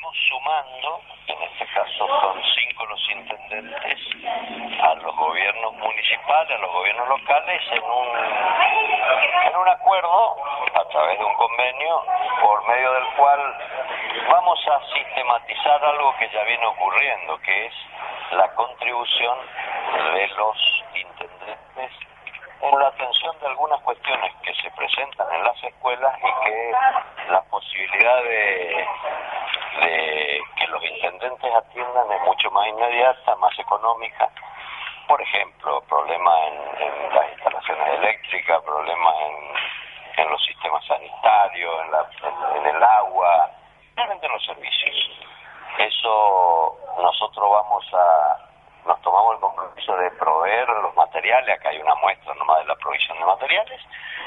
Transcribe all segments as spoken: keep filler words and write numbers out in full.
estamos sumando, en este caso son cinco los intendentes, a los gobiernos municipales, a los gobiernos locales, en un, en un acuerdo, a través de un convenio, por medio del cual vamos a sistematizar algo que ya viene ocurriendo, que es la contribución de los intendentes en la atención de algunas cuestiones que se presentan en las escuelas y que la posibilidad de, de que los intendentes atiendan es mucho más inmediata, más económica. Por ejemplo, problemas en, en las instalaciones eléctricas, problemas en, en los sistemas sanitarios, en, la, en, en el agua, realmente en los servicios. Eso nosotros vamos a... Nos tomamos el compromiso de proveer los materiales, acá hay una muestra nomás de la provisión de materiales,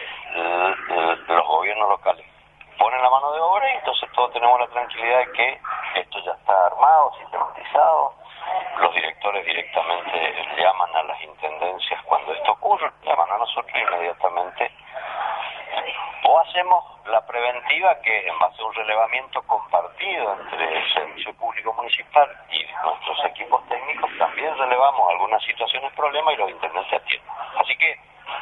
los gobiernos locales ponen la mano de obra y entonces todos tenemos la tranquilidad de que esto ya está armado, sistematizado, los directores directamente llaman a las intendencias cuando esto ocurre, llaman a nosotros inmediatamente, o hacemos la preventiva que en base a un relevamiento compartido entre el Servicio Público Municipal y nuestros equipos técnicos, también relevamos algunas situaciones, problemas y los intendentes atienden. Así que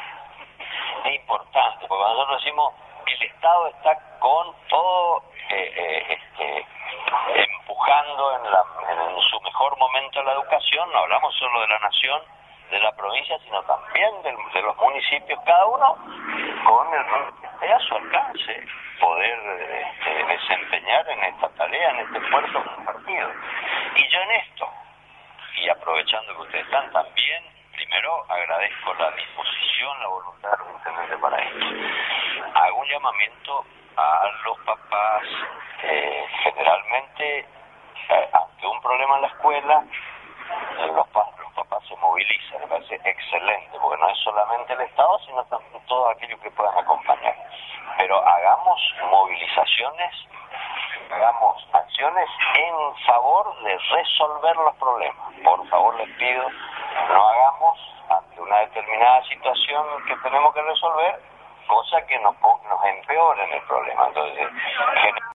es importante, porque nosotros decimos que el Estado está con todo eh, eh, este, empujando en, la, en su mejor momento la educación, no hablamos solo de la nación, de la provincia, sino también de, de los municipios, cada uno con el rol que esté a su alcance, poder este, desempeñar en esta tarea, en este esfuerzo compartido. Y yo en esto, y aprovechando que ustedes están también, primero agradezco la disposición, la voluntad de los intendentes para esto. Hago un llamamiento a los papás, eh, generalmente, eh, ante un problema en la escuela, eh, los, pa los papás se movilizan, me parece excelente, porque no es solamente el Estado, sino también todos aquellos que puedan acompañar. Pero hagamos movilizaciones, hagamos acciones en favor de resolver los problemas. Por favor, les pido, no hagamos ante una determinada situación que tenemos que resolver, cosa que nos, nos empeoren el problema. Entonces,